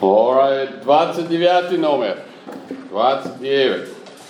Ovo je 29. номер. 29.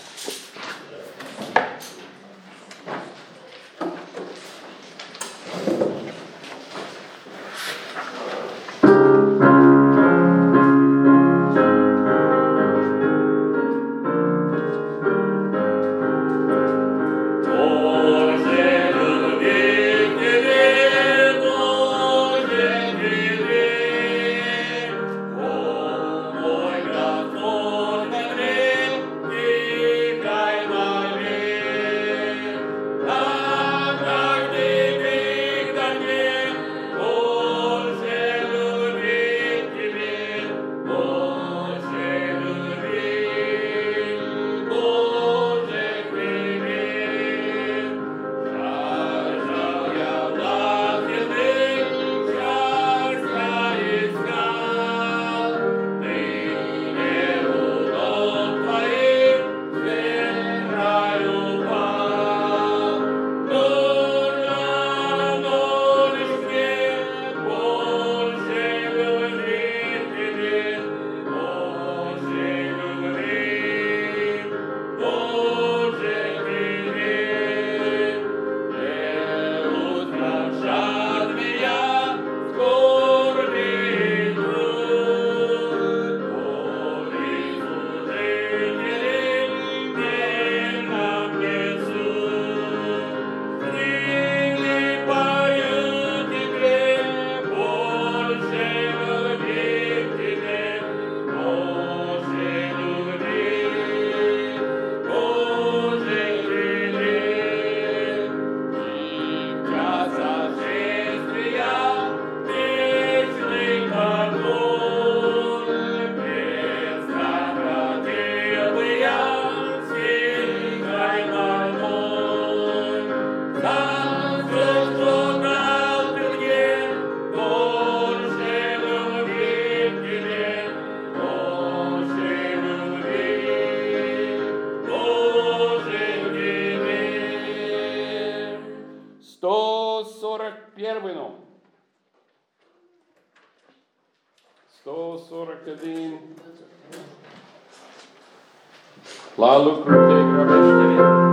Первый номер. 141. Лалу крутей гробештери.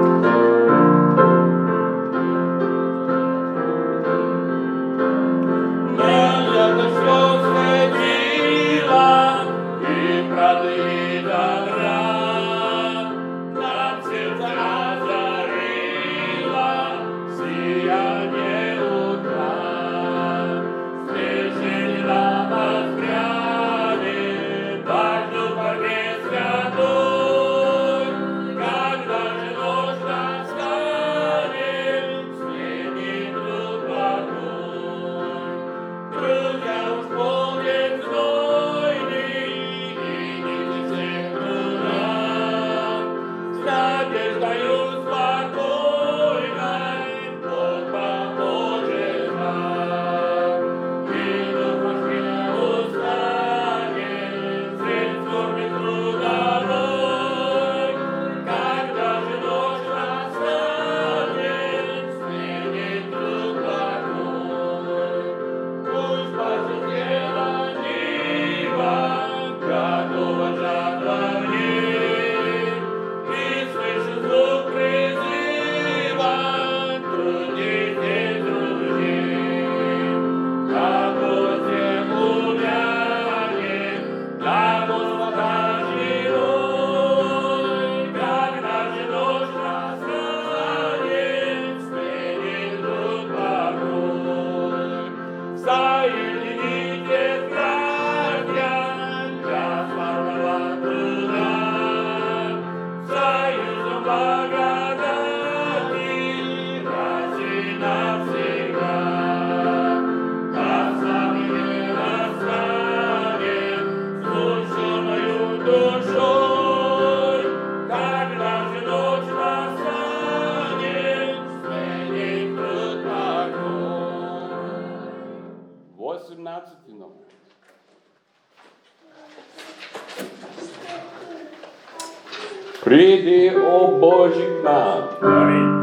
Приди, о Боже, к нам.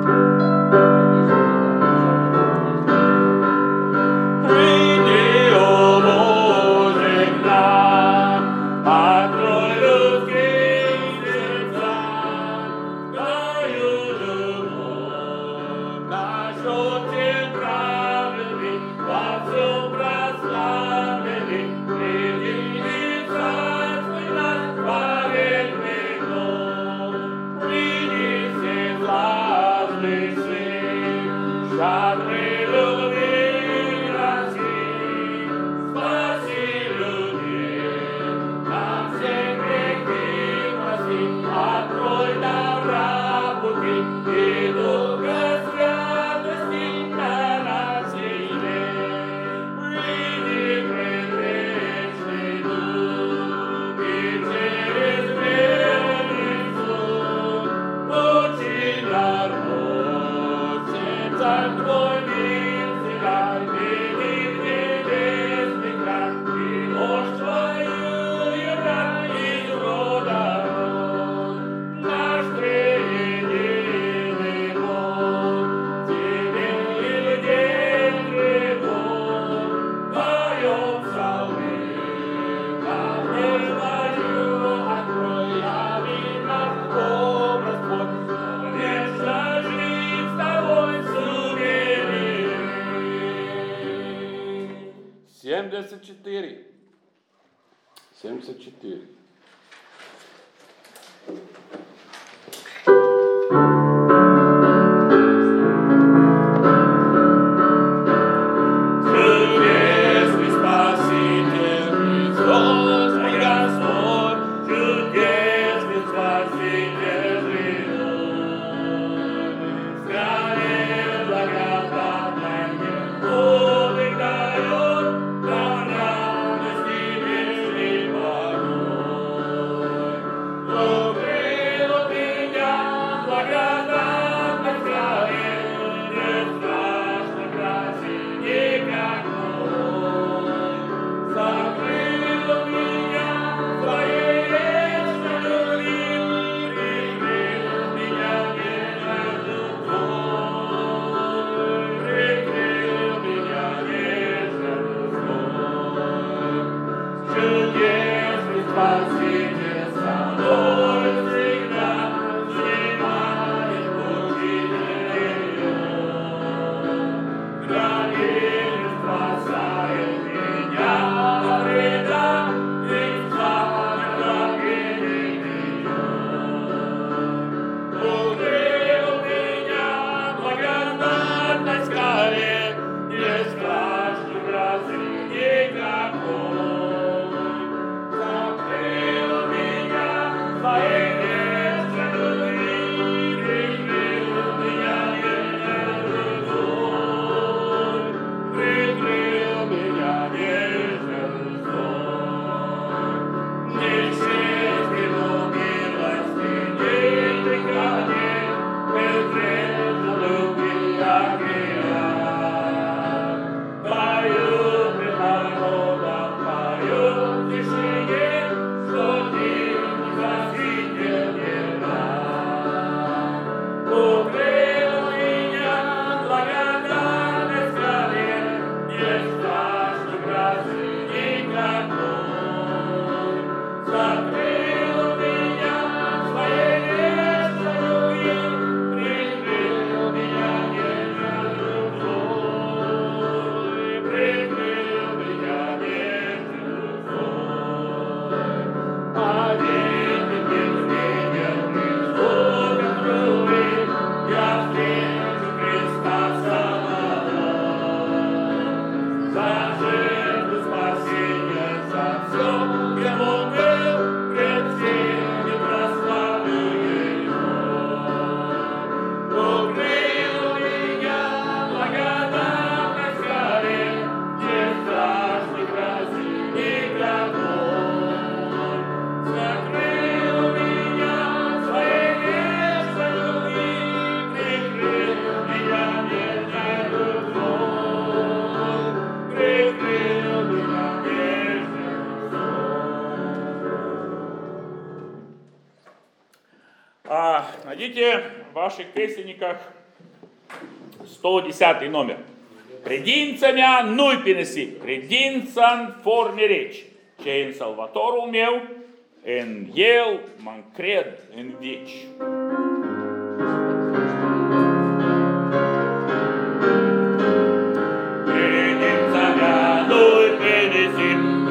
Приди, о Боже, к нам. четыре. 74. Найдите в ваших песенниках 110 номер. Credința mea nu-i pe nisip, credința în forme reci, ce în Salvatorul meu, în El mă încred în veci. Credința mea nu-i pe nisip,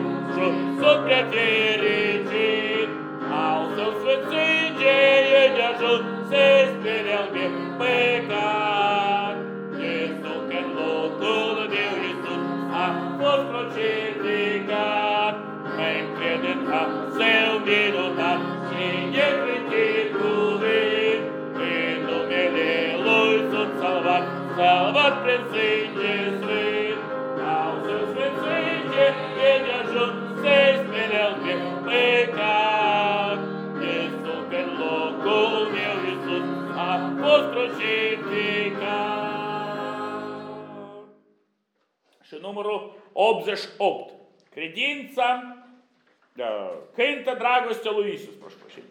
și sunt prea fericit. Al său sfârșinge e de ajuns, se spere al meu păcat. Iisus că în locul meu Iisus a fost crucificat. Mă încred în har său minunat și neclintit cuvânt. În numele Lui sunt salvat, salvat prin sânge sfânt. Al său sfânt sânge e de ajuns, se spere al meu păcat. Iisus că în locul meu Iisus a fost crucificat. Și numărul 88. Credința cântă dragostea lui Iisus, proszę prosić.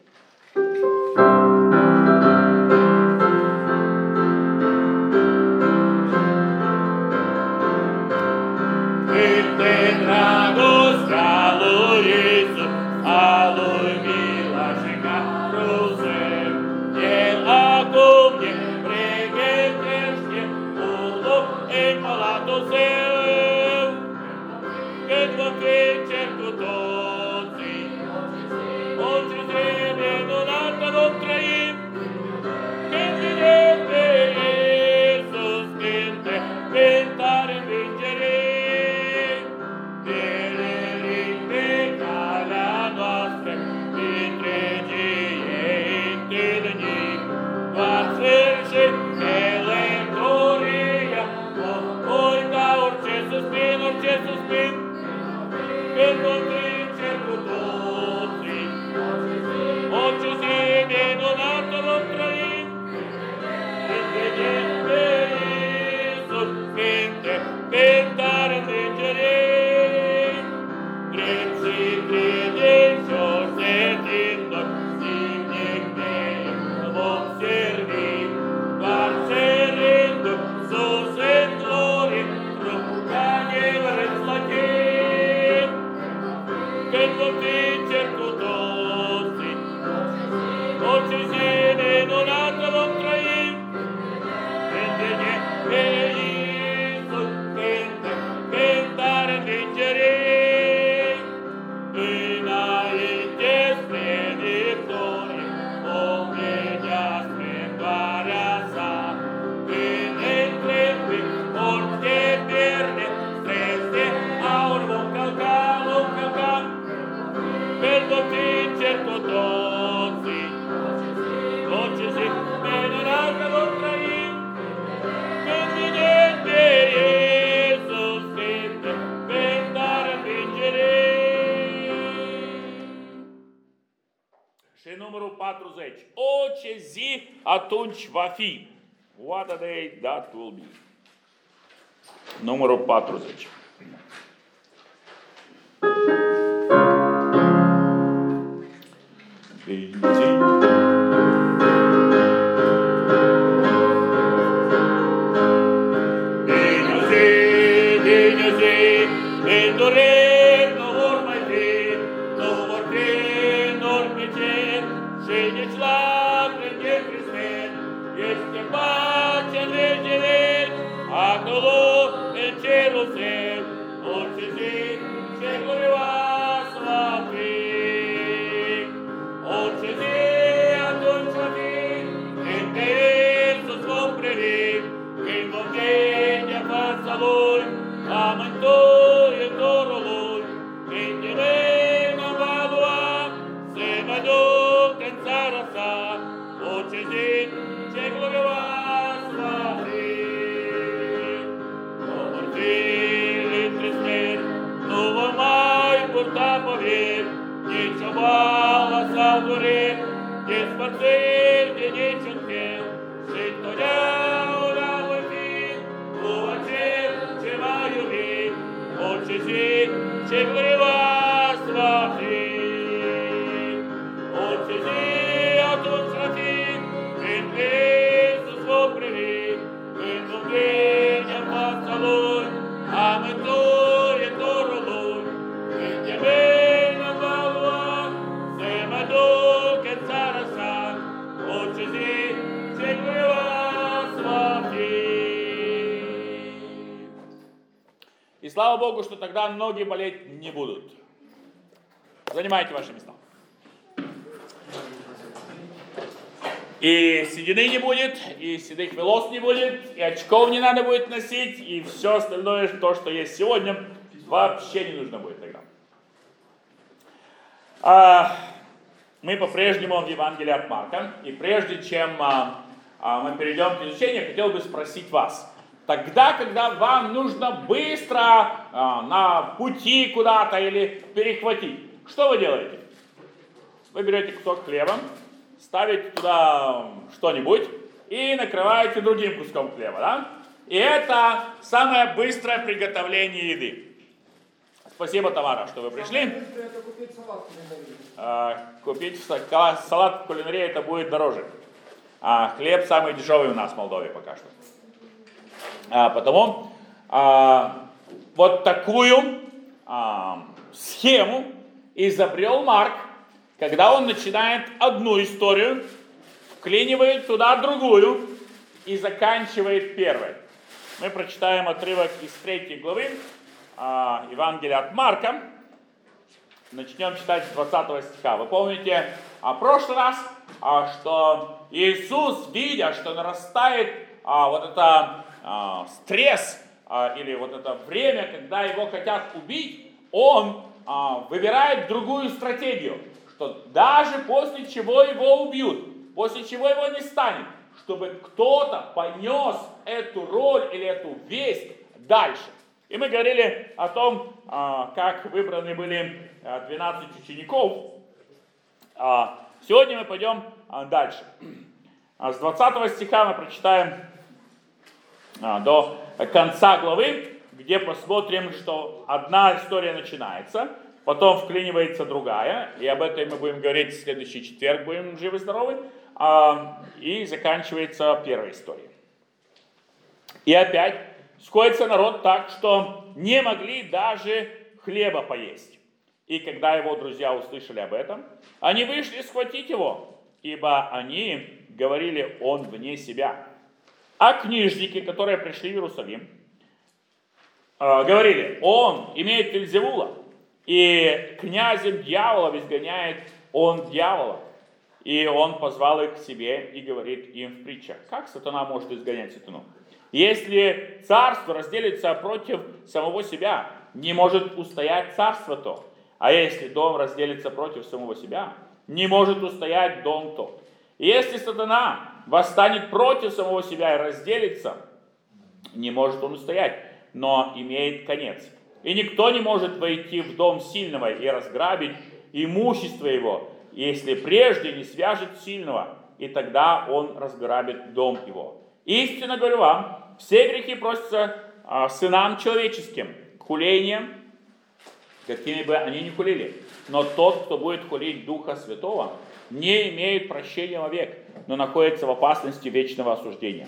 Cântă dragostea lui Iisus, a lui mila și carul său. El acum ne pregătește un loc în palatul său. Când vom fi cer cu toții, o ce zi minunată vom trăi. Când vine pe Iisus cântă, cântare învingere. Telerim pe calea noastră, întregie întâlnim. Doar sfârșit ele gloria, vom uita orice suspin, orice suspin. Când vom trece cu toții, o ce zi minunată vom trăi. Când vedem pe Iisus cântă, cântare învingere. Drept și credincioși servindu-i, zilnic de El vom servi. Doar sărindu-i sus în glorie, ruganie răsplătim. Când vom fi cer cu toții, orice zi minunată vom trăi. Când vedem pe Iisus cântă, cântare învingere. Înainte spre victorie, vom vedea splendoarea sa. Când întrebi orice pierde, străzi de aur vom călca, vom călca. Când vom fi cer cu toții, orice zi minunată vom trăi. Când vine pe Iisus cântă, cântare învingere. Și numărul 40. O, ce zi atunci va fi. What a day that will be. Numărul 40. Bine zi, în dureri nu vor mai fi, nu vor fi nori pe cer, și nici lacrimi de Hristos. Este pace în vecile, acolo în cerul său, orice zi ce glorioasă va fi. Orice zi atunci va fi, când pe Iisus vom privi, când vom vedea fața Lui, a Mântuitorului, când de mâna va lua, să mă duc în țara sa. Orice zi ce glorioasă va fi. Nu vor fi întristări, nu vom mai purta poveri, nici o boală sau dureri, despărțiri de niciun fel. Și întotdeauna voi fi cu acel ce m-a iubit. Orice zi ce glorioasă va fi. Orice zi atunci va fi, când pe Iisus vom privi, când vom vedea fața Lui, a Mântuitorului, când de mâna va lua, să mă duc în țara sa. Orice zi ce glorioasă va fi. И слава Богу, что тогда ноги болеть не будут. занимайте ваши места. И седины не будет, и седых волос не будет, и очков не надо будет носить, и все остальное, то, что есть сегодня, вообще не нужно будет тогда. Мы по-прежнему в Евангелии от Марка, и прежде чем мы перейдем к изучению, я хотел бы спросить вас. Тогда, когда вам нужно быстро на пути куда-то или перехватить, что вы делаете? Вы берете кусок хлеба, ставите туда что-нибудь и накрываете другим куском хлеба, да? И это самое быстрое приготовление еды. Спасибо, Тамара, что вы пришли. Купить салат в кулинарии это будет дороже. А хлеб самый дешевый у нас в Молдове пока что. Потому вот такую схему изобрел Марк, когда он начинает одну историю, вклинивает туда другую и заканчивает первой. Мы прочитаем отрывок из 3 главы Евангелия от Марка. Начнем читать с 20 стиха. Вы помните в прошлый раз, что Иисус, видя, что нарастает вот это стресс или вот это время, когда его хотят убить, он выбирает другую стратегию, что даже после чего его убьют, после чего его не станет, чтобы кто-то понес эту роль или эту весть дальше. И мы говорили о том, как выбраны были 12 учеников. Сегодня мы пойдем дальше. С 20 стиха мы прочитаем до конца главы, где посмотрим, что одна история начинается, потом вклинивается другая, и об этом мы будем говорить в следующий четверг, будем живы-здоровы, и заканчивается первая история. И опять сходится народ так, что не могли даже хлеба поесть. И когда его друзья услышали об этом, они вышли схватить его, ибо они говорили, он вне себя. А книжники, которые пришли в Иерусалим, говорили, он имеет Вельзевула, и князем дьяволов изгоняет он дьявола. И он позвал их к себе и говорит им в притчах, как сатана может изгонять сатану? Если царство разделится против самого себя, не может устоять царство то. А если дом разделится против самого себя, не может устоять дом тот. И если сатана восстанет против самого себя и разделится, не может он устоять, но имеет конец. И никто не может войти в дом сильного и разграбить имущество его, если прежде не свяжет сильного, и тогда он разграбит дом его. Истинно говорю вам, все грехи просятся сынам человеческим, хулением, какими бы они ни хулили. Но тот, кто будет хулить Духа Святого, не имеет прощения вовек, но находится в опасности вечного осуждения.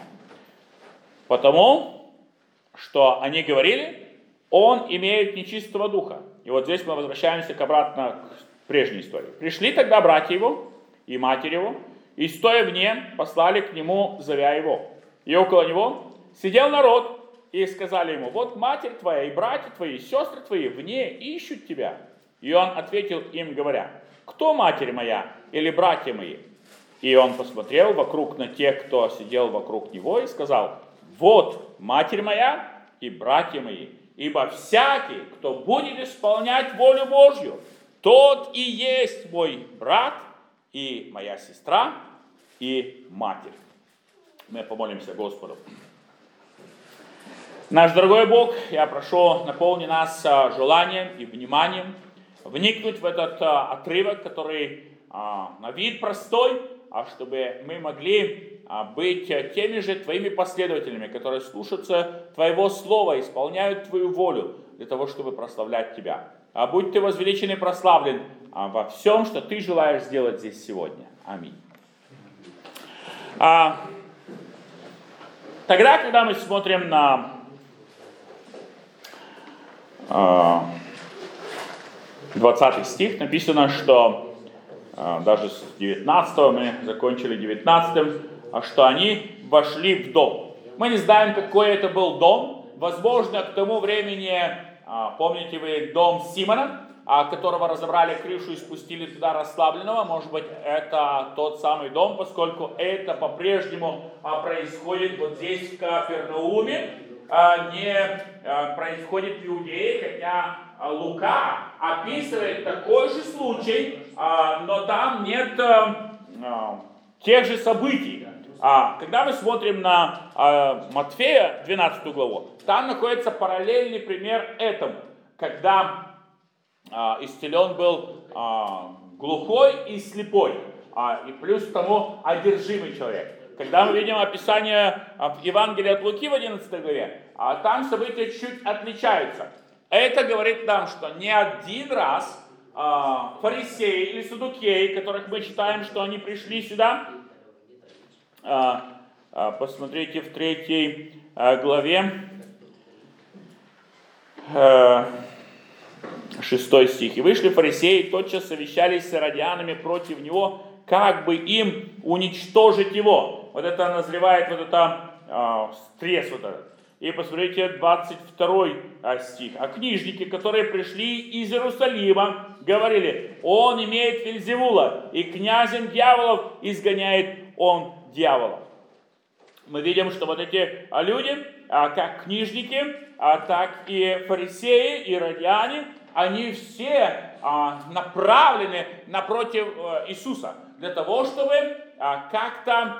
Потому, что они говорили, он имеет нечистого духа. И вот здесь мы возвращаемся обратно к прежней истории. Пришли тогда братья его и матерь его, и стоя вне, послали к нему, зовя его. И около него сидел народ, и сказали ему, вот матерь твоя и братья твои, и сестры твои вне ищут тебя. И он ответил им, говоря, кто матерь моя или братья мои? И он посмотрел вокруг на тех, кто сидел вокруг него, и сказал, вот матерь моя и братья мои, ибо всякий, кто будет исполнять волю Божью, тот и есть мой брат и моя сестра и матерь. Мы помолимся Господу. Наш дорогой Бог, я прошу, наполни нас желанием и вниманием вникнуть в этот отрывок, который на вид простой, чтобы мы могли быть теми же Твоими последователями, которые слушаются Твоего Слова, исполняют Твою волю для того, чтобы прославлять Тебя. Будь Ты возвеличен и прославлен во всем, что Ты желаешь сделать здесь сегодня. Аминь. Тогда, когда мы смотрим на 20 стих, написано, что даже с 19 мы закончили 19, что они вошли в дом. Мы не знаем, какой это был дом. Возможно, к тому времени, помните вы дом Симона, которого разобрали крышу и спустили туда расслабленного. Может быть, это тот самый дом, поскольку это по-прежнему происходит вот здесь, в Капернауме, не происходит в Иудее, хотя Лука описывает такой же случай, но там нет тех же событий. Когда мы смотрим на Матфея, 12 главу, там находится параллельный пример этому, когда исцелен был глухой и слепой, и плюс к тому одержимый человек. Когда мы видим описание в Евангелии от Луки в 11 главе, там события чуть отличаются. Это говорит нам, что не один раз фарисеи или саддукеи, которых мы читаем, что они пришли сюда, посмотрите в 3 главе, 6 стих. «И вышли фарисеи, тотчас совещались с иродианами против него, как бы им уничтожить его». Вот это назревает, вот это стресс вот этот. И посмотрите 22 стих. «А книжники, которые пришли из Иерусалима, говорили: он имеет Вельзевула, и князем дьяволов изгоняет он дьяволов». Мы видим, что вот эти люди, как книжники, так и фарисеи, и иродиане, они все направлены напротив Иисуса для того, чтобы как-то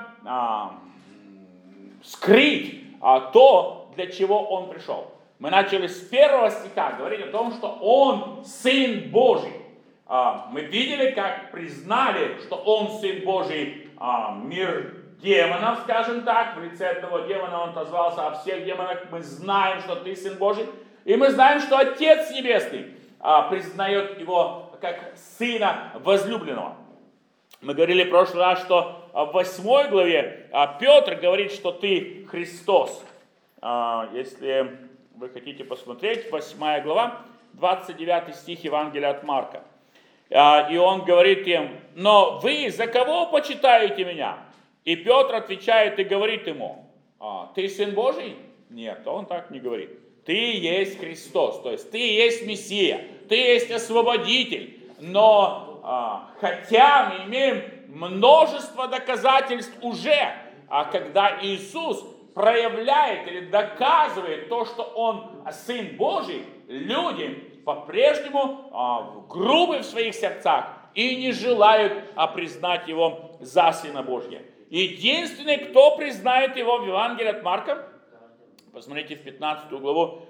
скрыть то, для чего Он пришел. Мы начали с 1 стиха говорить о том, что Он Сын Божий. Мы видели, как признали, что Он Сын Божий, мир демонов, скажем так, в лице одного демона Он отозвался о всех демонах. Мы знаем, что Ты Сын Божий. И мы знаем, что Отец Небесный признает Его как Сына возлюбленного. Мы говорили в прошлый раз, что в 8 главе Петр говорит, что ты Христос. Если вы хотите посмотреть, 8 глава, 29 стих Евангелия от Марка. И он говорит им: но вы за кого почитаете меня? И Петр отвечает и говорит ему: ты Сын Божий? Нет, он так не говорит. Ты есть Христос, то есть ты есть Мессия, ты есть Освободитель. Но хотя мы имеем множество доказательств уже, когда Иисус проявляет или доказывает то, что Он Сын Божий, люди по-прежнему грубы в своих сердцах и не желают признать Его за Сына Божьего. Единственный, кто признает Его в Евангелии от Марка, посмотрите в 15 главу,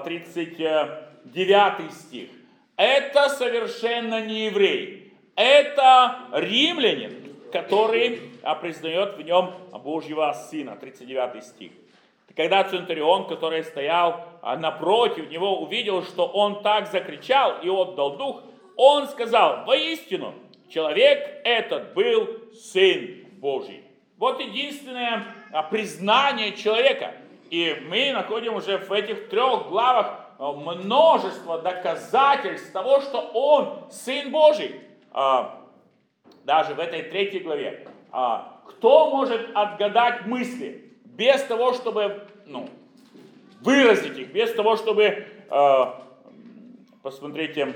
39 стих. Это совершенно не еврей. Это римлянин, который признает в нем Божьего Сына. 39 стих. Когда Центурион, который стоял напротив него, увидел, что он так закричал и отдал дух, он сказал: воистину, человек этот был Сын Божий. Вот единственное признание человека. И мы находим уже в этих 3 главах множество доказательств того, что Он Сын Божий. Даже в этой 3 главе. Кто может отгадать мысли без того, чтобы выразить их, без того, чтобы, посмотрите,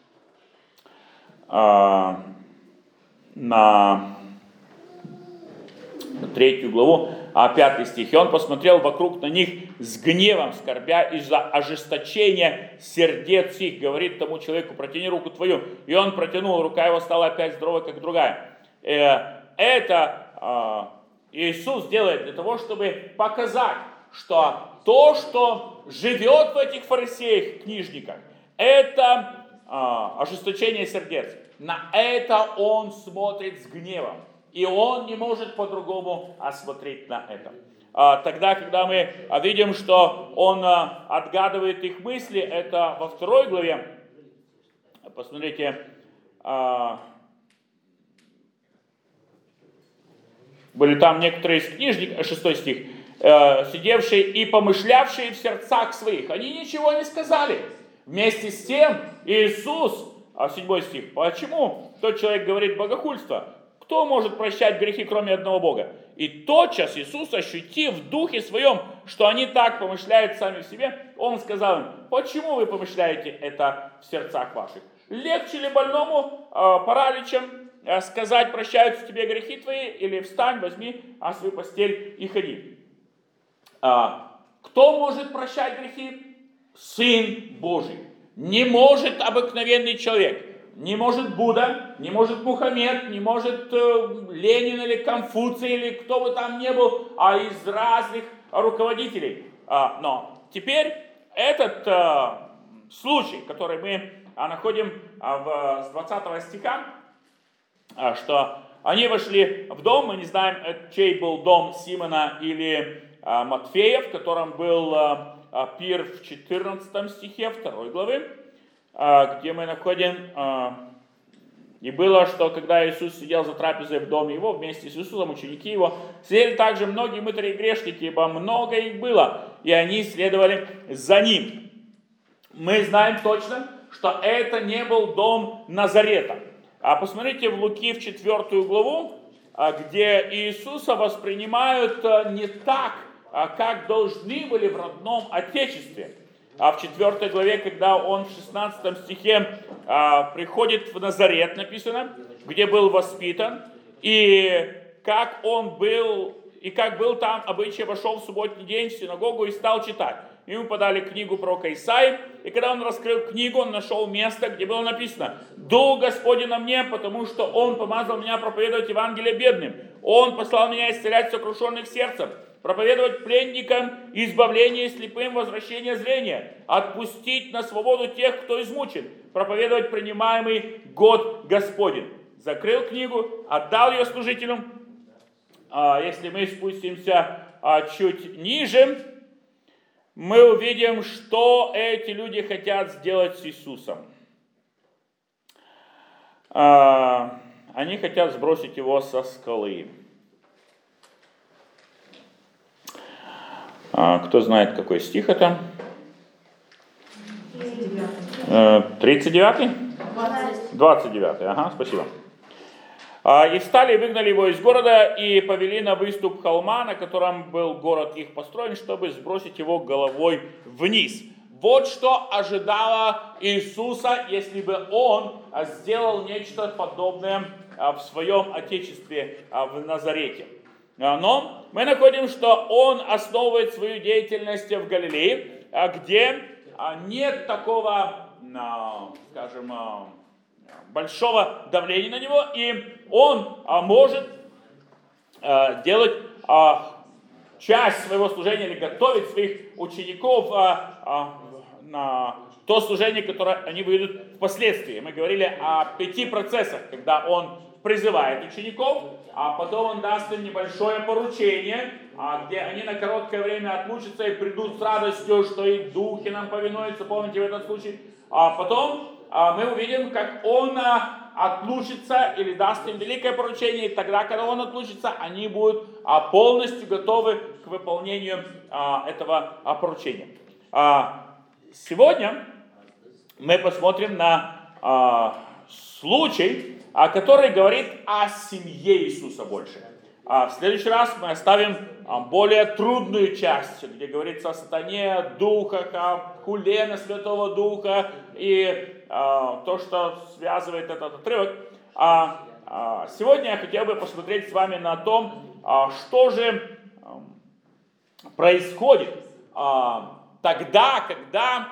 на 3 главу, 5 стих. «И он посмотрел вокруг на них с гневом, скорбя из-за ожесточения сердец их. Говорит тому человеку: протяни руку твою. И он протянул, рука его стала опять здоровой, как другая». Это Иисус делает для того, чтобы показать, что то, что живет в этих фарисеях, книжниках, это ожесточение сердец. На это Он смотрит с гневом. И Он не может по-другому смотреть на это. Тогда, когда мы видим, что Он отгадывает их мысли, это во 2 главе. Посмотрите, были там некоторые из книжников, 6 стих, сидевшие и помышлявшие в сердцах своих. Они ничего не сказали. Вместе с тем Иисус, 7 стих, почему тот человек говорит богохульство? Кто может прощать грехи, кроме одного Бога? И тотчас Иисус, ощутив в духе своем, что они так помышляют сами в себе, Он сказал им: почему вы помышляете это в сердцах ваших? Легче ли больному параличем сказать: прощаются тебе грехи твои, или встань, возьми свою постель и ходи? Кто может прощать грехи? Сын Божий. Не может обыкновенный человек. Не может Будда, не может Мухаммед, не может Ленин или Конфуций, или кто бы там ни был, из разных руководителей. Но теперь этот случай, который мы находим с 20 стиха, что они вошли в дом, мы не знаем, чей был дом, Симона или Матфея, в котором был пир в 14 стихе 2 главы, где мы находим: «И было, что когда Иисус сидел за трапезой в доме его, вместе с Иисусом ученики его, сидели также многие мытари и грешники, ибо много их было, и они следовали за ним». Мы знаем точно, что это не был дом Назарета. Посмотрите в Луки в 4 главу, где Иисуса воспринимают не так, как должны были в родном Отечестве. В 4 главе, когда он в 16 стихе приходит в Назарет, написано, где был воспитан, и как был там обычай, вошел в субботний день в синагогу и стал читать. Ему подали книгу пророка Исаии, и когда он раскрыл книгу, он нашел место, где было написано: «Дух Господень на мне, потому что Он помазал меня проповедовать Евангелие бедным. Он послал меня исцелять сокрушенных сердцем, проповедовать пленникам избавление, слепым возвращение зрения, отпустить на свободу тех, кто измучен, проповедовать принимаемый год Господень». Закрыл книгу, отдал ее служителям. Если мы спустимся чуть ниже, мы увидим, что эти люди хотят сделать с Иисусом. Они хотят сбросить его со скалы. Кто знает, какой стих это? 39? 29, ага, спасибо. «И встали, и выгнали его из города, и повели на выступ холма, на котором был город их построен, чтобы сбросить его головой вниз». Вот что ожидало Иисуса, если бы он сделал нечто подобное в своем отечестве в Назарете. Но мы находим, что он основывает свою деятельность в Галилее, где нет такого, скажем, большого давления на него, и он может делать часть своего служения или готовить своих учеников на то служение, которое они выйдут впоследствии. Мы говорили о 5 процессах, когда он призывает учеников, а потом он даст им небольшое поручение, где они на короткое время отлучатся и придут с радостью, что и духи нам повинуются, помните в этом случае. А потом мы увидим, как он отлучится или даст им великое поручение, и тогда, когда он отлучится, они будут полностью готовы к выполнению этого поручения. Сегодня мы посмотрим на случай, который говорит о семье Иисуса больше. В следующий раз мы оставим более трудную часть, где говорится о сатане, о духах, о хуле на Святого Духа и то, что связывает этот отрывок. Сегодня я хотел бы посмотреть с вами на то, что же происходит тогда, когда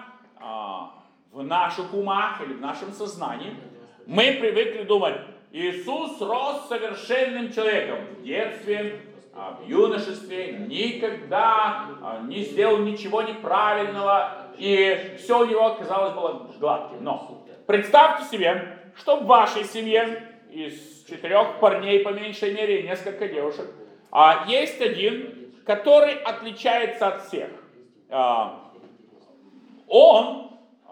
в наших умах или в нашем сознании мы привыкли думать: Иисус рос совершенным человеком в детстве, в юношестве, никогда не сделал ничего неправильного, и все у него, казалось, было гладким. Но представьте себе, что в вашей семье из 4 парней, по меньшей мере, несколько девушек, есть один, который отличается от всех. Он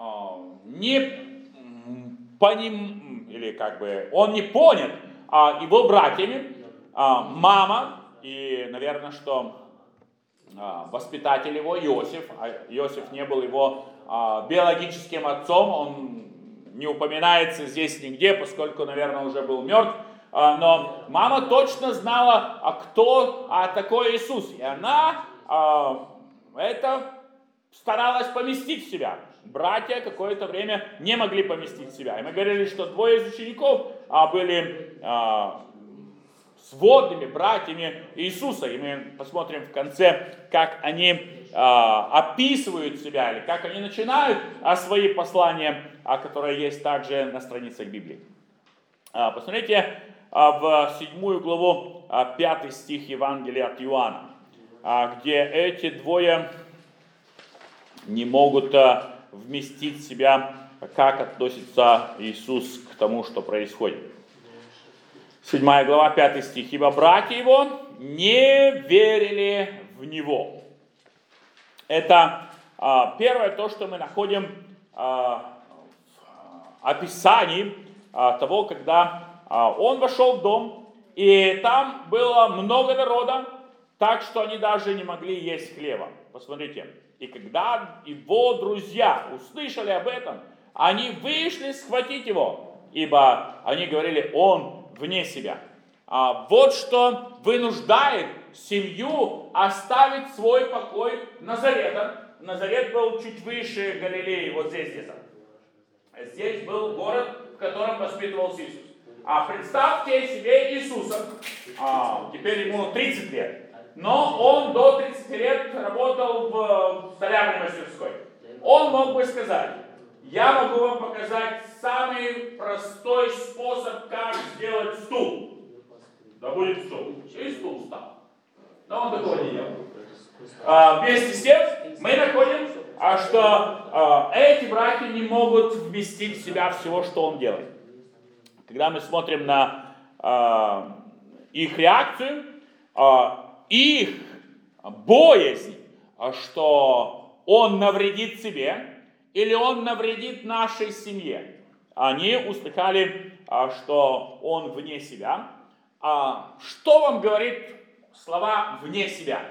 он не понят его братьями, мама и, наверное, что воспитатель его Иосиф. Иосиф не был его биологическим отцом, он не упоминается здесь нигде, поскольку, наверное, уже был мертв. Но мама точно знала, кто такой Иисус, и она это старалась поместить в себя. братья какое-то время не могли поместить себя. И мы говорили, что двое из учеников были сводными братьями Иисуса. И мы посмотрим в конце, как они описывают себя, или как они начинают свои послания, которые есть также на страницах Библии. Посмотрите в 7 главу 5 стих Евангелия от Иоанна, где эти двое не могут вместить себя, как относится Иисус к тому, что происходит. 7 глава, 5 стих. «Ибо братья его не верили в Него». Это первое то, что мы находим в описании того, когда он вошел в дом, и там было много народа, так что они даже не могли есть хлеба. Посмотрите. И когда его друзья услышали об этом, они вышли схватить его, ибо они говорили, он вне себя. Вот что вынуждает семью оставить свой покой Назарета. Назарет был чуть выше Галилеи, вот здесь где-то. Здесь был город, в котором воспитывался Иисус. Представьте себе Иисуса, теперь ему 30 лет. Но он до 30 лет работал в столярной мастерской. Он мог бы сказать, я могу вам показать самый простой способ, как сделать стул. Да будет стул. И стул стал. Но он такого не делал. Вместе с тем мы находим, что эти братья не могут вместить в себя всего, что он делает. Когда мы смотрим на их реакцию, их боязнь, что он навредит себе или он навредит нашей семье. Они услыхали, что он вне себя. Что вам говорит слова «вне себя»?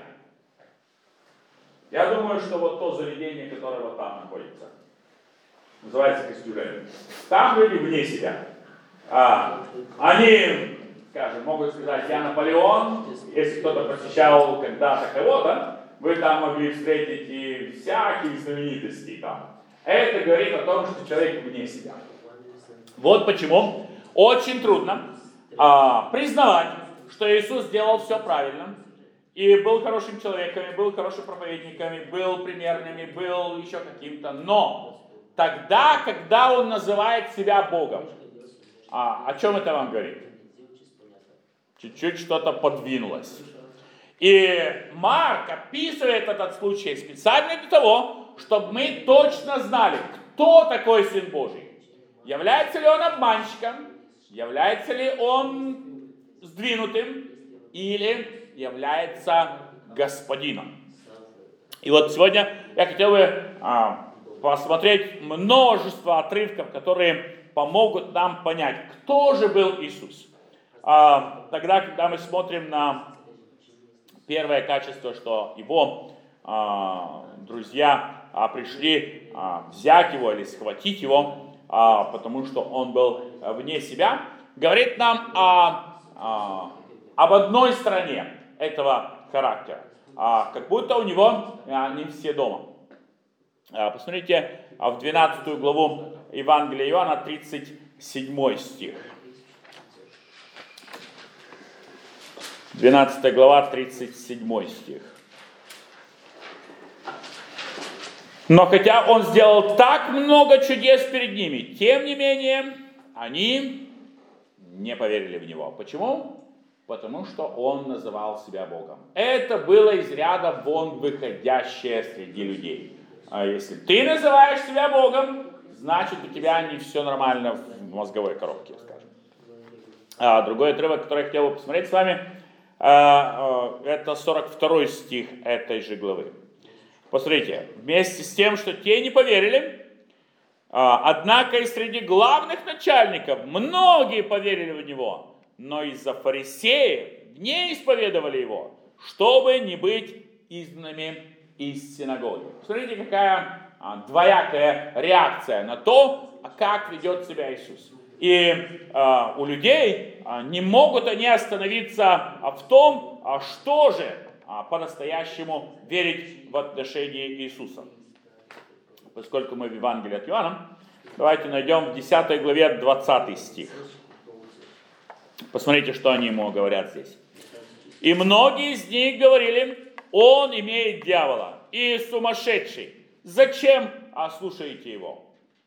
Я думаю, что вот то заведение, которое вот там находится, называется Костюлей, там люди вне себя. Они, скажем, могут сказать, я Наполеон, если кто-то посещал когда-то кого-то, вы там могли встретить и всякие знаменитости там. Это говорит о том, что человек вне себя. Вот почему очень трудно признавать, что Иисус сделал все правильно, и был хорошим человеком, и был хорошим проповедником, и был примерным, и был еще каким-то. Но тогда, когда он называет себя Богом, о чем это вам говорит? Чуть-чуть что-то подвинулось. И Марк описывает этот случай специально для того, чтобы мы точно знали, кто такой Сын Божий. Является ли он обманщиком, является ли он сдвинутым, или является господином. И вот сегодня я хотел бы посмотреть множество отрывков, которые помогут нам понять, кто же был Иисус. Тогда, когда мы смотрим на первое качество, что его друзья пришли взять его или схватить его, потому что он был вне себя, говорит нам об одной стороне этого характера. Как будто у него не все дома. Посмотрите в 12 главу Евангелия Иоанна, 37 стих. 12 глава, 37 стих. Но хотя он сделал так много чудес перед ними, тем не менее, они не поверили в него. Почему? Потому что он называл себя Богом. Это было из ряда вон выходящее среди людей. А если ты называешь себя Богом, значит у тебя не все нормально в мозговой коробке, скажем. Другой отрывок, который я хотел бы посмотреть с вами, это 42 стих этой же главы. Посмотрите, вместе с тем, что те не поверили, однако и среди главных начальников многие поверили в него, но из-за фарисеев не исповедовали его, чтобы не быть изгнанными из синагоги. Смотрите, какая двоякая реакция на то, как ведет себя Иисус. И у людей не могут они остановиться в том, что же по-настоящему верить в отношении Иисуса. поскольку мы в Евангелии от Иоанна, давайте найдем в 10 главе 20 стих. Посмотрите, что они ему говорят здесь. «И многие из них говорили, он имеет дьявола и сумасшедший. Зачем слушаете его?»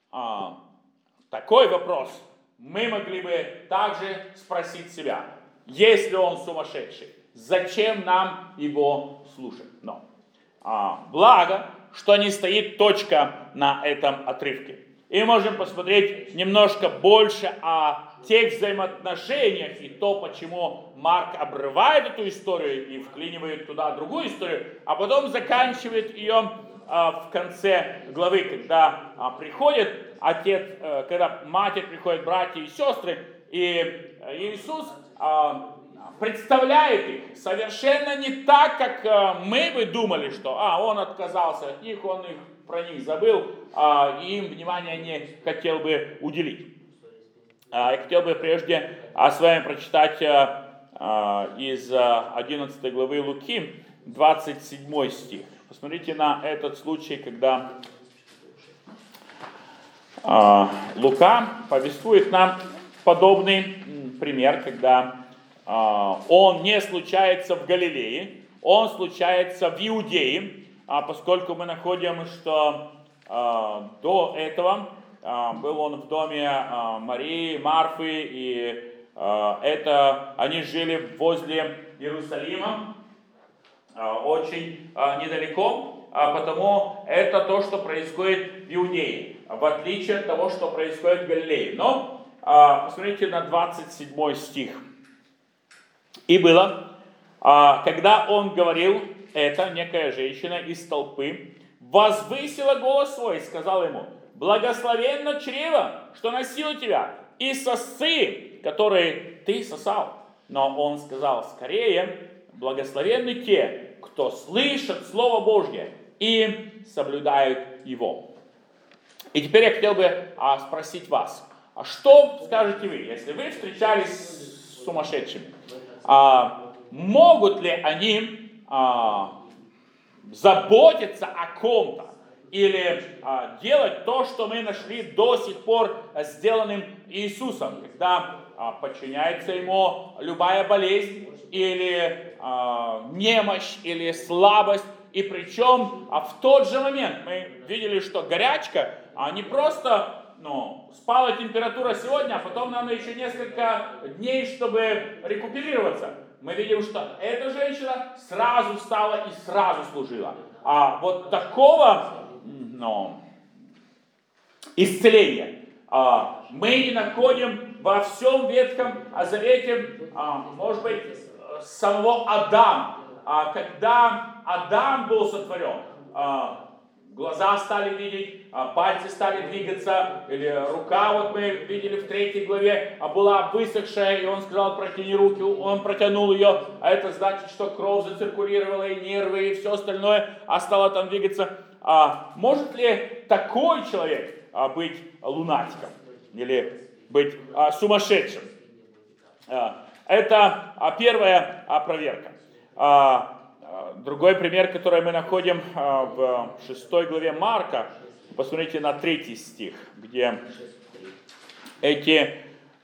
Такой вопрос мы могли бы также спросить себя. Если он сумасшедший, зачем нам его слушать? Но благо, что не стоит точка на этом отрывке. И мы можем посмотреть немножко больше о тех взаимоотношениях и то, почему Марк обрывает эту историю и вклинивает туда другую историю, а потом заканчивает ее в конце главы, когда приходит отец, когда матерь приходит, братья и сестры, и Иисус представляет их совершенно не так, как мы бы думали, что он отказался от них, он их про них забыл, и им внимания не хотел бы уделить. Я хотел бы прежде с вами прочитать из 11 главы Луки, 27 стих. Посмотрите на этот случай, когда Лука повествует нам подобный пример, когда он не случается в Галилее, он случается в Иудее, поскольку мы находим, что до этого был он в доме Марии, Марфы, и они жили возле Иерусалима, очень недалеко, потому это то, что происходит в Иудее, в отличие от того, что происходит в Галилее. Но посмотрите на 27 стих. «И было, когда он говорил это, некая женщина из толпы возвысила голос свой и сказала ему: благословенно чрево, что носило тебя, и сосцы, которые ты сосал. Но он сказал: скорее, благословенны те, кто слышат Слово Божье и соблюдают его». И теперь я хотел бы спросить вас, что скажете вы, если вы встречались с сумасшедшими? Могут ли они заботиться о ком-то или делать то, что мы нашли до сих пор сделанным Иисусом, когда подчиняется ему любая болезнь или немощь или слабость, и причем в тот же момент мы видели, что горячка не просто спала температура сегодня, а потом надо еще несколько дней, чтобы рекуперироваться. Мы видим, что эта женщина сразу встала и сразу служила. Вот такого исцеления мы не находим во всем Ветхом Завете, может быть, самого Адама. Когда Адам был сотворен, глаза стали видеть, пальцы стали двигаться, или рука, вот мы видели в 3 главе, была высохшая, и он сказал: протяни руки, он протянул ее, а это значит, что кровь зациркулировала, и нервы, и все остальное стало там двигаться. Может ли такой человек быть лунатиком или быть сумасшедшим? Это первая проверка. Другой пример, который мы находим в 6 главе Марка, посмотрите на 3 стих, где эти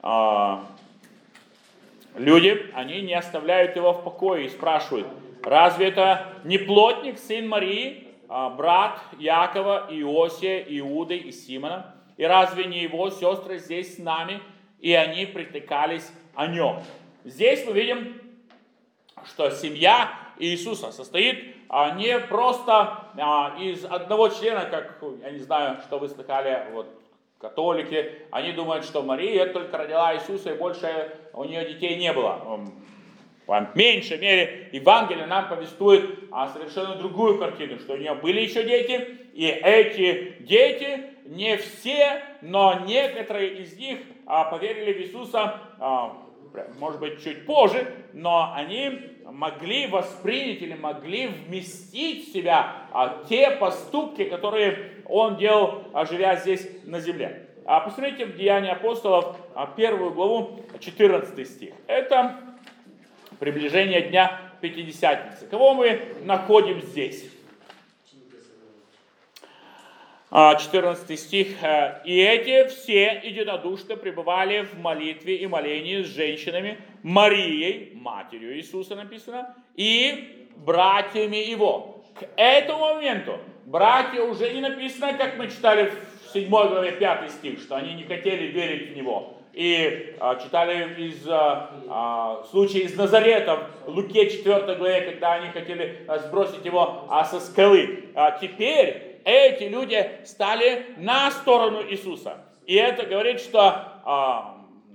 люди, они не оставляют его в покое и спрашивают: разве это не плотник, сын Марии, брат Якова, Иосия, Иуды и Симона? И разве не его сестры здесь с нами? И они притыкались о нем. Здесь мы видим, что семья Иисуса состоит не просто из одного члена, как, я не знаю, что вы слыхали, католики, они думают, что Мария только родила Иисуса, и больше у нее детей не было. В меньшей мере Евангелие нам повествует совершенно другую картину, что у нее были еще дети, и эти дети, не все, но некоторые из них поверили в Иисуса, может быть, чуть позже, но они могли воспринять или могли вместить в себя те поступки, которые он делал, живя здесь на земле. Посмотрите в Деяния апостолов, 1 главу, 14 стих. Это приближение дня Пятидесятницы. Кого мы находим здесь? 14 стих. «И эти все единодушно пребывали в молитве и молении с женщинами, Марией, матерью Иисуса написано, и братьями его». К этому моменту братья уже не написано, как мы читали в 7 главе 5 стих, что они не хотели верить в него. И читали из случая из Назарета в Луке 4 главе, когда они хотели сбросить его со скалы. Теперь эти люди стали на сторону Иисуса. И это говорит, что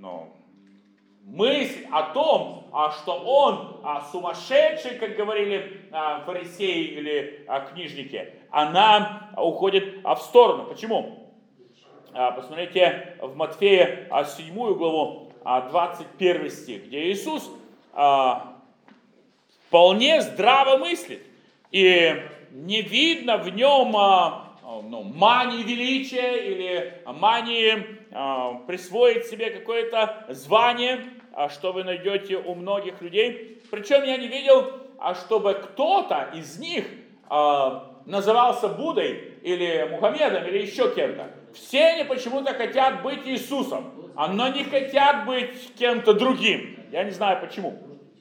мысль о том, что он сумасшедший, как говорили фарисеи или книжники, она уходит в сторону. Почему? Посмотрите в Матфея 7 главу, 21 стих, где Иисус вполне здраво мыслит. И не видно в нем мании величия или мании присвоить себе какое-то звание, что вы найдете у многих людей. Причем я не видел, чтобы кто-то из них назывался Буддой или Мухаммедом или еще кем-то. Все они почему-то хотят быть Иисусом, но не хотят быть кем-то другим. Я не знаю почему.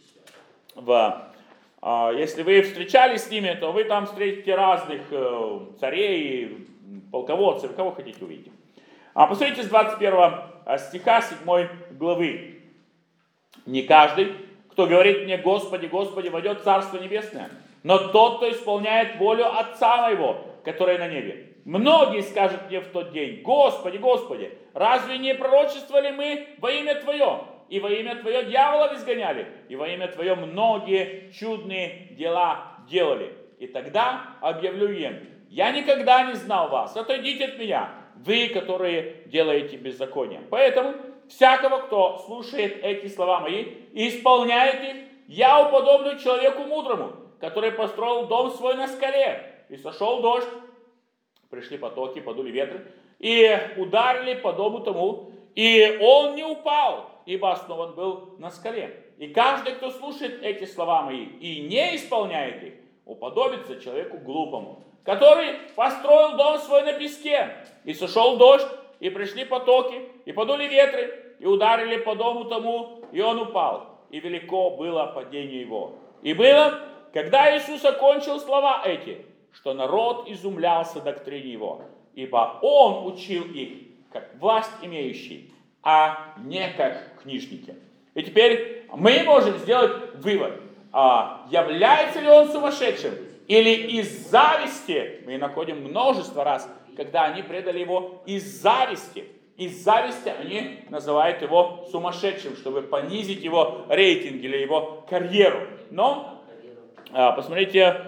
Если вы встречались с ними, то вы там встретите разных царей, полководцев, кого хотите увидеть. Посмотрите с 21 стиха 7 главы. «Не каждый, кто говорит мне, Господи, Господи, войдет в Царство Небесное, но тот, кто исполняет волю Отца моего, который на небе. Многие скажут мне в тот день: Господи, Господи, разве не пророчествовали мы во имя Твое? И во имя Твое дьявола изгоняли, и во имя Твое многие чудные дела делали. И тогда объявлю им: я никогда не знал вас, отойдите от меня, вы, которые делаете беззаконие. Поэтому всякого, кто слушает эти слова мои и исполняет их, я уподоблю человеку мудрому, который построил дом свой на скале, и сошел дождь, пришли потоки, подули ветры, и ударили по дому тому, и он не упал, ибо основан был на скале. И каждый, кто слушает эти слова мои и не исполняет их, уподобится человеку глупому, который построил дом свой на песке, и сошел дождь, и пришли потоки, и подули ветры, и ударили по дому тому, и он упал, и велико было падение его. И было, когда Иисус окончил слова эти, что народ изумлялся доктрине его, ибо он учил их, как власть имеющий, а не как книжники. И теперь мы можем сделать вывод, является ли он сумасшедшим, или из зависти, мы находим множество раз, когда они предали его из зависти. Из зависти они называют его сумасшедшим, чтобы понизить его рейтинг или его карьеру. Но посмотрите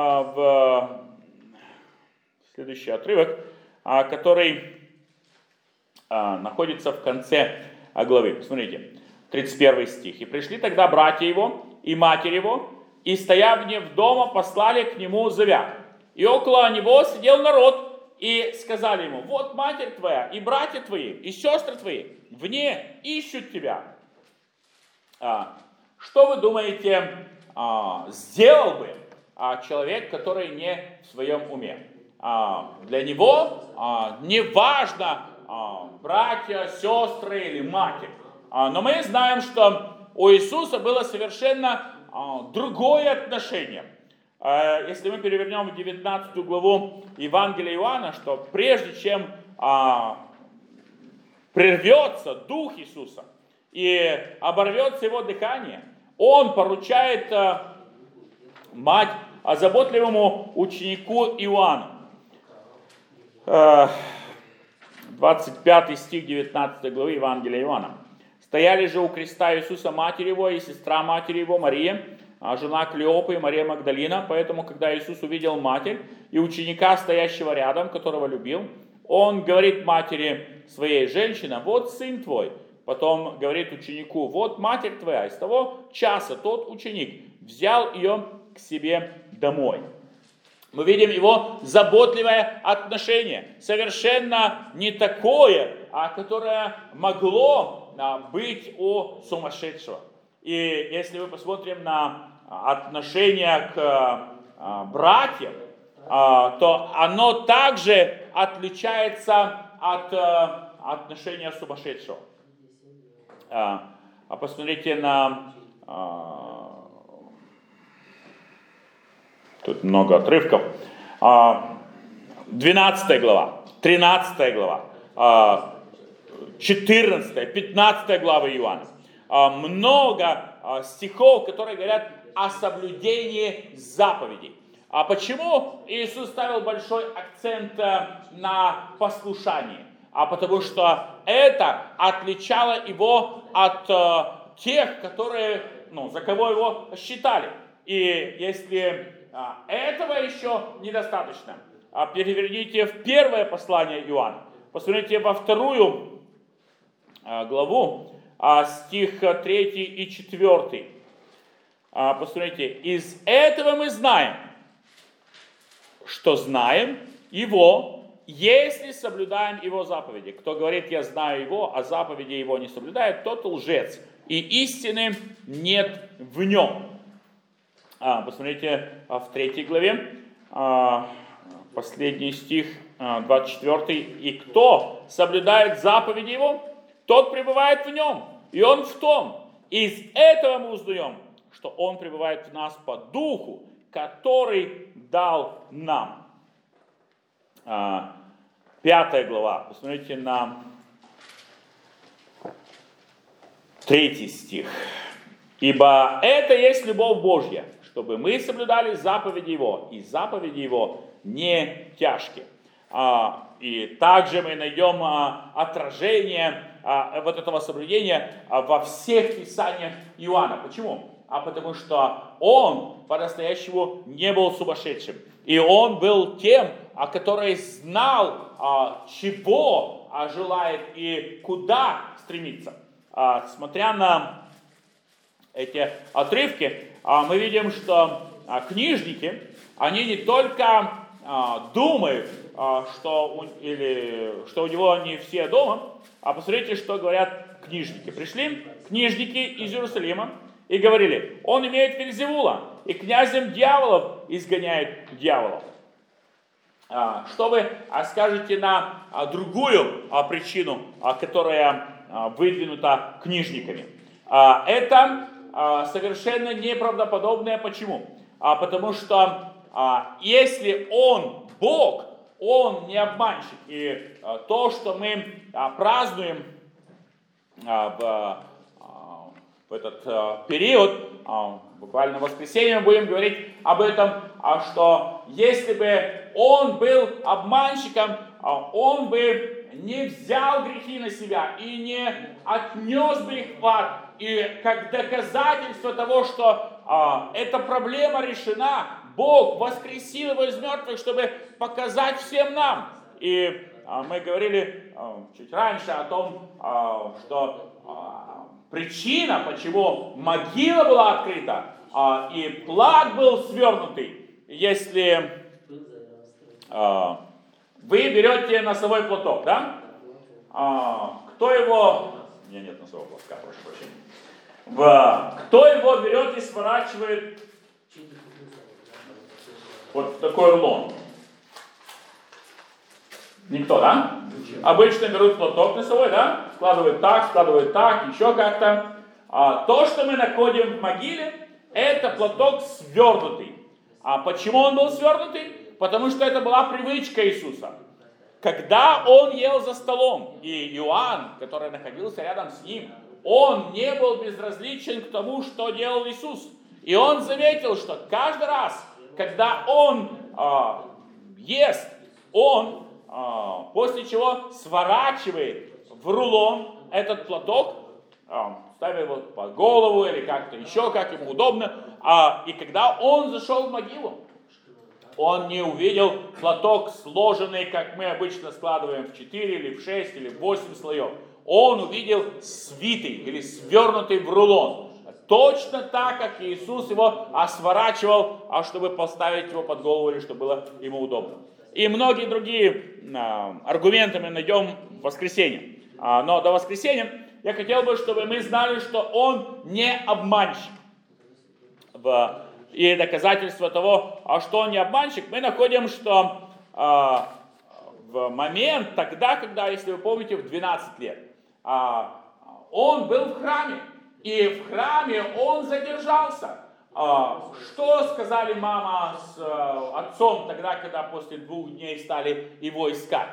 в следующий отрывок, который находится в конце главы. Посмотрите, 31 стих. «И пришли тогда братья его и матерь его, и, стоя вне дома, послали к нему зовя. И около него сидел народ, и сказали ему: вот матерь твоя, и братья твои, и сестры твои вне ищут тебя». Что вы думаете, сделал бы человек, который не в своем уме? Для него не важно, братья, сестры или матерь. Но мы знаем, что у Иисуса было совершенно другое отношение. Если мы перевернем в 19 главу Евангелия Иоанна, что прежде чем прервется Дух Иисуса и оборвется его дыхание, он поручает мать заботливому ученику Иоанну. 25 стих 19 главы Евангелия Иоанна. «Стояли же у креста Иисуса матерь его и сестра матери его Мария, жена Клеопы и Мария Магдалина. Поэтому, когда Иисус увидел матерь и ученика, стоящего рядом, которого любил, он говорит матери своей: женщина, вот сын твой. Потом говорит ученику: вот матерь твоя. И с того часа тот ученик взял ее к себе домой». Мы видим его заботливое отношение, совершенно не такое, которое могло быть у сумасшедшего. И если мы посмотрим на отношение к братьям, то оно также отличается от отношения сумасшедшего. Посмотрите на... Тут много отрывков. 12 глава, 13 глава, 14, 15 глава Иоанна. Много стихов, которые говорят о соблюдении заповедей. А почему Иисус ставил большой акцент на послушании? Потому что это отличало его от тех, которые, за кого его считали. И если этого еще недостаточно, переверните в первое послание Иоанна. Посмотрите во 2 главу, стих 3 и 4. Посмотрите, из этого мы знаем, что знаем Его, если соблюдаем Его заповеди. Кто говорит, я знаю Его, а заповеди Его не соблюдает, тот лжец, и истины нет в нем. Посмотрите в 3 главе, последний стих, 24. И кто соблюдает заповеди Его, тот пребывает в нем, и Он в том. Из этого мы узнаем, что Он пребывает в нас по духу, который дал нам. 5 глава, посмотрите на 3 стих. Ибо это есть любовь Божья, чтобы мы соблюдали заповеди Его, и заповеди Его не тяжкие. И также мы найдем отражение вот этого соблюдения во всех писаниях Иоанна. Почему? Потому что он по-настоящему не был сумасшедшим. И он был тем, который знал, чего желает и куда стремится. Смотря на эти отрывки, мы видим, что книжники, они не только думают, что у него не все дома, а посмотрите, что говорят книжники. Пришли книжники из Иерусалима и говорили, он имеет Вельзевула, и князем дьяволов изгоняет дьяволов. Что вы скажете на другую причину, которая выдвинута книжниками? Это совершенно неправдоподобное. Почему? Потому что если он Бог, он не обманщик. И то, что мы празднуем в этот период, буквально в воскресенье мы будем говорить об этом, что если бы он был обманщиком, он бы не взял грехи на себя и не отнес бы их в ад. И как доказательство того, что эта проблема решена, Бог воскресил его из мертвых, чтобы показать всем нам. И мы говорили чуть раньше о том, что причина, почему могила была открыта и плат был свернутый, если вы берете носовой платок, да? Кто его... У меня нет носового платка, прошу прощения. Кто его берет и сворачивает вот в такой рулон? Никто, да? Обычно берут платок носовой, да? Складывают так, еще как-то. То, что мы находим в могиле, это платок свернутый. А почему он был свернутый? Потому что это была привычка Иисуса. Когда он ел за столом, и Иоанн, который находился рядом с ним, он не был безразличен к тому, что делал Иисус. И он заметил, что каждый раз, когда он ест, он после чего сворачивает в рулон этот платок, ставя его под голову или как-то еще, как ему удобно. И когда он зашел в могилу, он не увидел платок сложенный, как мы обычно складываем в 4 или в 6 или в 8 слоев. Он увидел свитый или свернутый в рулон. Точно так, как Иисус его сворачивал, чтобы поставить его под голову или чтобы было ему удобно. И многие другие аргументы мы найдем в воскресенье. Но до воскресенья я хотел бы, чтобы мы знали, что он не обманщик. И доказательство того, что он не обманщик, мы находим, что в момент тогда, когда, если вы помните, в 12 лет, он был в храме, и в храме он задержался. Что сказали мама с отцом тогда, когда после 2 дней стали его искать?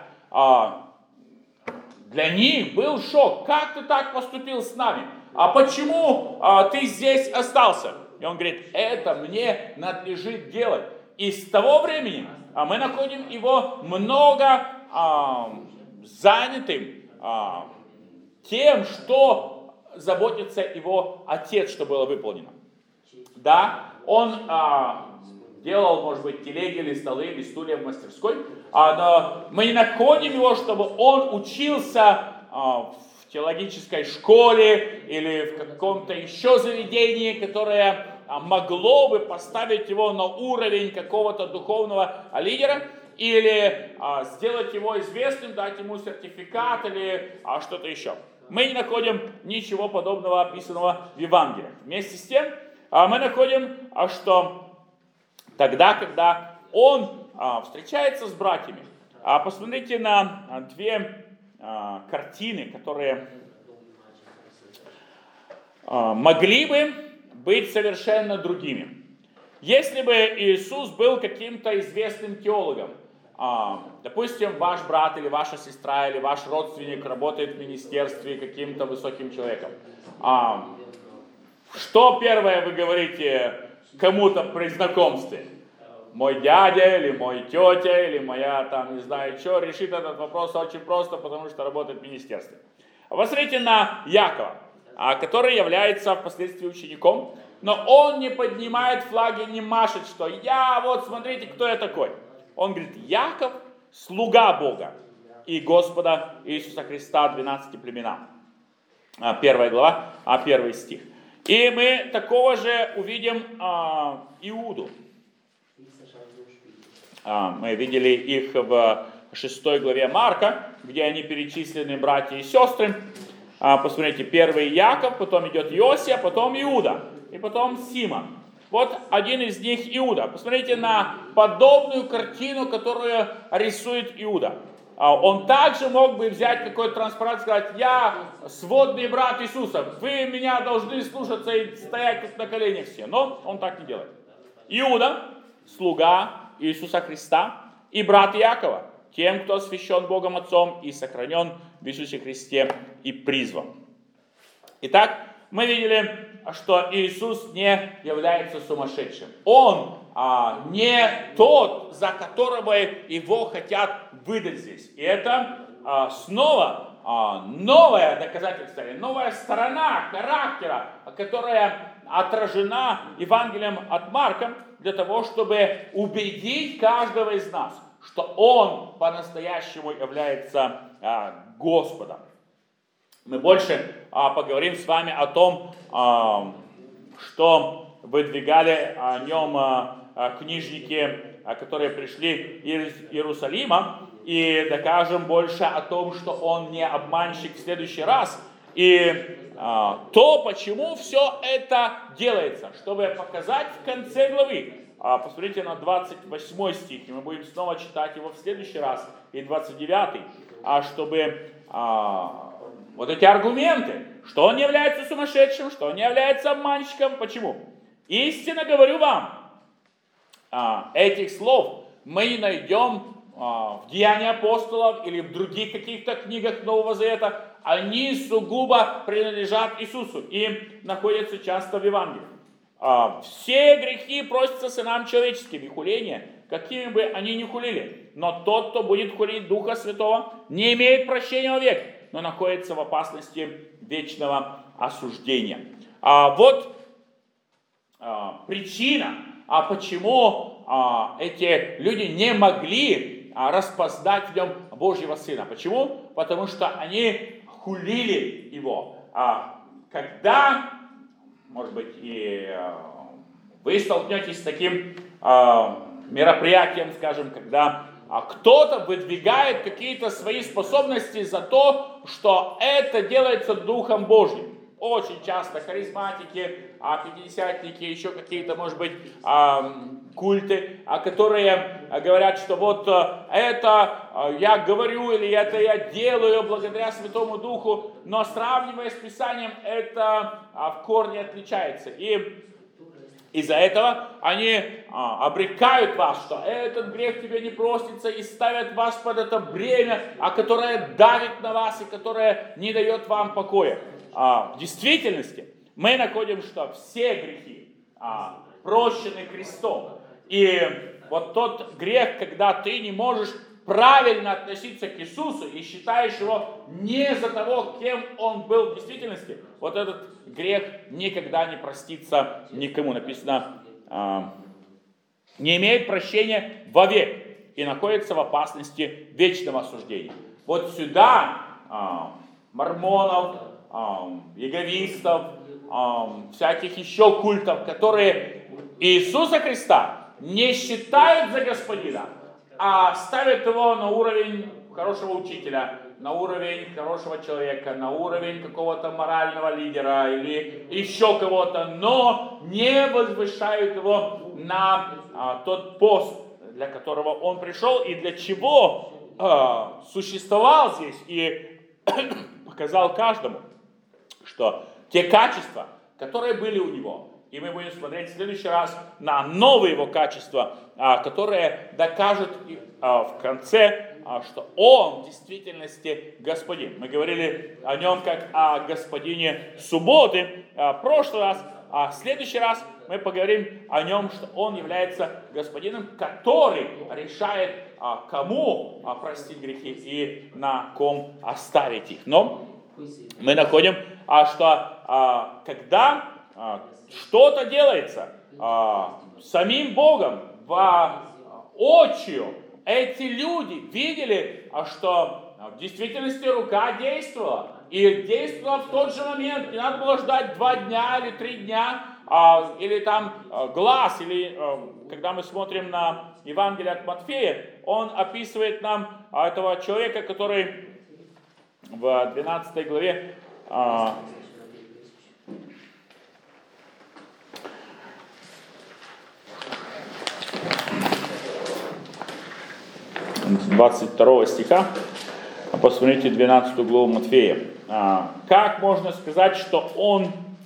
Для них был шок. Как ты так поступил с нами? А почему ты здесь остался? И он говорит, это мне надлежит делать. И с того времени мы находим его много занятым тем, что заботится его отец, что было выполнено. Да, он делал, может быть, телеги или столы, или стулья в мастерской, но мы не находим его, чтобы он учился в теологической школе или в каком-то еще заведении, которое могло бы поставить его на уровень какого-то духовного лидера, или сделать его известным, дать ему сертификат или что-то еще. Мы не находим ничего подобного описанного в Евангелиях. Вместе с тем, мы находим, что тогда, когда он встречается с братьями, посмотрите на 2 картины, которые могли бы быть совершенно другими. Если бы Иисус был каким-то известным теологом, допустим, ваш брат или ваша сестра или ваш родственник работает в министерстве каким-то высоким человеком, что первое вы говорите кому-то при знакомстве? Мой дядя или мой тетя или моя там не знаю что решит этот вопрос очень просто, потому что работает в министерстве. Посмотрите на Якова, который является впоследствии учеником, но он не поднимает флаги, не машет, что я вот смотрите, кто я такой. Он говорит, Яков, слуга Бога и Господа Иисуса Христа 12 племенам. 1 глава, 1 стих. И мы такого же увидим Иуду. Мы видели их в 6 главе Марка, где они перечислены братья и сестры. Посмотрите, первый Яков, потом идет Иосия, потом Иуда, и потом Симон. Вот один из них Иуда. Посмотрите на подобную картину, которую рисует Иуда. Он также мог бы взять какой-то транспарант и сказать, я сводный брат Иисуса, вы меня должны слушаться и стоять тут на коленях все. Но он так не делает. Иуда, слуга Иисуса Христа и брат Иакова, тем, кто освящен Богом Отцом и сохранен в Иисусе Христе и призван. Итак, мы видели, что Иисус не является сумасшедшим. Он не тот, за которого его хотят выдать здесь. И это снова новое доказательство, новая сторона характера, которая отражена Евангелием от Марка, для того, чтобы убедить каждого из нас, что он по-настоящему является Господом. Мы больше поговорим с вами о том, что выдвигали о нем книжники, которые пришли из Иерусалима, и докажем больше о том, что он не обманщик в следующий раз. И то, почему все это делается, чтобы показать в конце главы. Посмотрите на 28 стих, и мы будем снова читать его в следующий раз, и 29, чтобы вот эти аргументы, что он не является сумасшедшим, что он не является обманщиком. Почему? Истинно говорю вам, этих слов мы не найдем в Деяниях апостолов или в других каких-то книгах Нового Завета. Они сугубо принадлежат Иисусу и находятся часто в Евангелии. Все грехи просятся сынам человеческим, и хуления, какими бы они ни хулили. Но тот, кто будет хулить Духа Святого, не имеет прощения вовек, но находится в опасности вечного осуждения. Вот причина, почему эти люди не могли распознать в нем Божьего Сына. Почему? Потому что они хулили его. Когда, может быть, и вы столкнетесь с таким мероприятием, скажем, когда кто-то выдвигает какие-то свои способности за то, что это делается Духом Божьим. очень часто харизматики, пятидесятники, еще какие-то, может быть, культы, которые говорят, что вот это я говорю или это я делаю благодаря Святому Духу, но сравнивая с Писанием, это в корне отличается. И из-за этого они обрекают вас, что этот грех тебе не простится, и ставят вас под это бремя, которое давит на вас и которое не дает вам покоя. В действительности мы находим, что все грехи прощены Христом. И вот тот грех, когда ты не можешь правильно относиться к Иисусу и считаешь его не за того, кем он был в действительности, вот этот грех никогда не простится никому. Написано, не имеет прощения вовек и находится в опасности вечного осуждения. Вот сюда мормонов, иеговистов, всяких еще культов, которые Иисуса Христа не считают за Господина, а ставят его на уровень хорошего учителя, на уровень хорошего человека, на уровень какого-то морального лидера или еще кого-то, но не возвышают его на тот пост, для которого он пришел и для чего существовал здесь и показал каждому, что те качества, которые были у него, и мы будем смотреть в следующий раз на новые его качества, которые докажут в конце, что он в действительности господин. Мы говорили о нем как о господине субботы в прошлый раз, а в следующий раз мы поговорим о нем, что он является господином, который решает, кому простить грехи и на ком оставить их. Но мы находим, что когда что-то делается самим Богом воочию, эти люди видели, что в действительности рука действовала. И действовала в тот же момент. Не надо было ждать 2 дня или 3 дня, или там глаз, или когда мы смотрим на Евангелие от Матфея, он описывает нам этого человека, который в 12 главе 22 стиха, посмотрите 12 главу Матфея. Как можно сказать, что он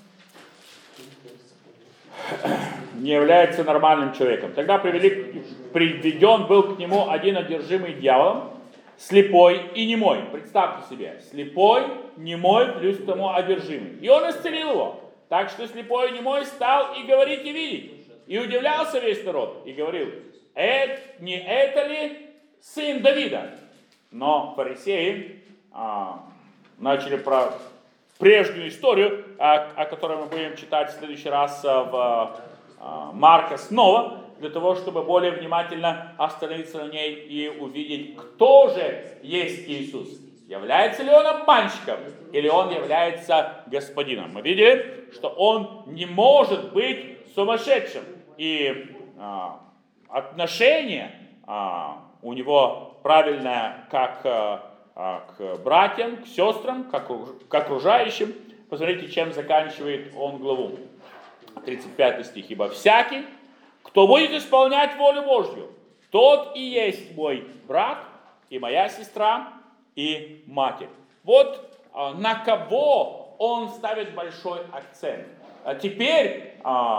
не является нормальным человеком? Тогда приведен был к нему один одержимый дьяволом, слепой и немой. Представьте себе, слепой, немой, плюс к тому одержимый. И он исцелил его. Так что слепой и немой стал и говорить, и видеть. И удивлялся весь народ, и говорил, не это ли сын Давида? Но фарисеи начали про прежнюю историю, о которой мы будем читать в следующий раз в Марка снова, для того, чтобы более внимательно остановиться на ней и увидеть, кто же есть Иисус. Является ли он обманщиком или он является господином? Мы видели, что он не может быть сумасшедшим. И отношение у него правильное как к братьям, к сестрам, к окружающим. Посмотрите, чем заканчивает он главу. 35 стих. «Ибо всякий, кто будет исполнять волю Божью, тот и есть мой брат, и моя сестра, и матерь». Вот на кого он ставит большой акцент. Теперь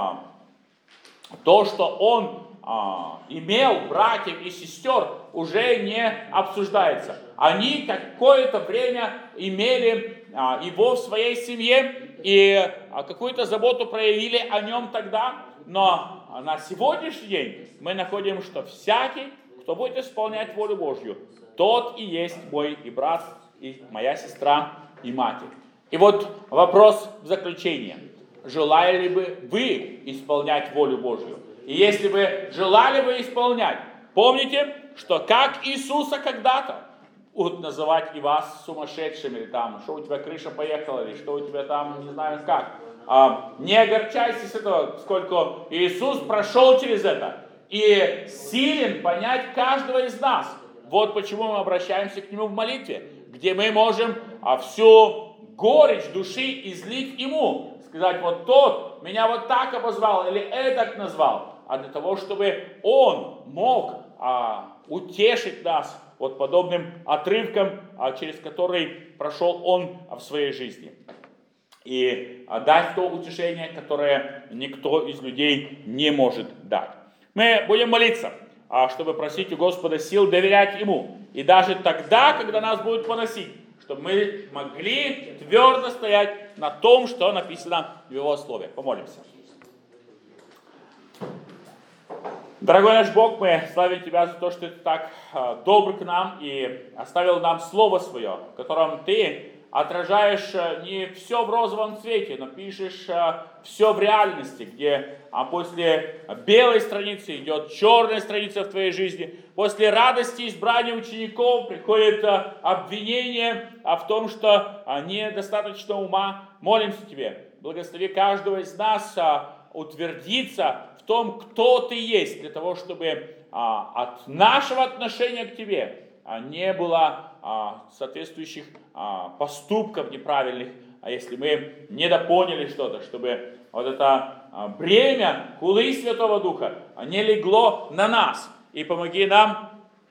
то, что он имел братьев и сестер, уже не обсуждается. Они какое-то время имели его в своей семье и какую-то заботу проявили о нем тогда, но на сегодняшний день мы находим, что всякий, кто будет исполнять волю Божью, тот и есть мой и брат, и моя сестра, и матерь. И вот вопрос в заключение. Желали бы вы исполнять волю Божью? И если бы желали бы исполнять, помните, что как Иисуса когда-то будут называть и вас сумасшедшими, или там, что у тебя крыша поехала, или что у тебя там, не знаю как. Не огорчайтесь с этого, сколько Иисус прошел через это и силен понять каждого из нас. Вот почему мы обращаемся к Нему в молитве, где мы можем всю горечь души излить ему. Сказать, вот тот меня вот так обозвал или этак назвал. А для того, чтобы он мог утешить нас вот подобным отрывком, через который прошел он в своей жизни. И дать то утешение, которое никто из людей не может дать. Мы будем молиться, чтобы просить у Господа сил доверять Ему. И даже тогда, когда нас будут поносить, чтобы мы могли твердо стоять на том, что написано в Его Слове. Помолимся. Дорогой наш Бог, мы славим Тебя за то, что Ты так добр к нам и оставил нам Слово Свое, в котором Ты отражаешь не все в розовом цвете, но пишешь все в реальности, где после белой страницы идет черная страница в твоей жизни. После радости избрания учеников приходит обвинение в том, что недостаточно ума. Молимся Тебе, благослови каждого из нас утвердиться в том, кто Ты есть, для того, чтобы от нашего отношения к Тебе не было соответствующих поступков неправильных, а если мы недопоняли что-то, чтобы вот это бремя хулы Святого Духа не легло на нас. И помоги нам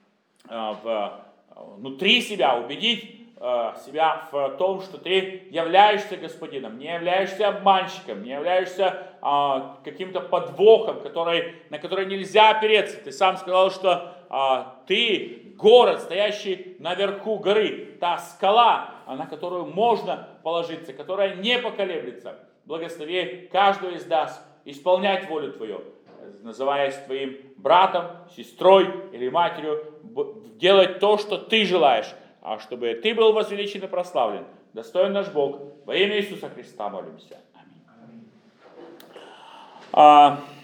внутри себя убедить себя в том, что Ты являешься Господином, не являешься обманщиком, не являешься каким-то подвохом, на который нельзя опереться. Ты сам сказал, что Ты город, стоящий наверху горы, та скала, на которую можно положиться, которая не поколеблется. Благослови каждого из нас исполнять волю Твою, называясь Твоим братом, сестрой или матерью, делать то, что Ты желаешь, чтобы Ты был возвеличен и прославлен. Достоин наш Бог. Во имя Иисуса Христа молимся. Аминь.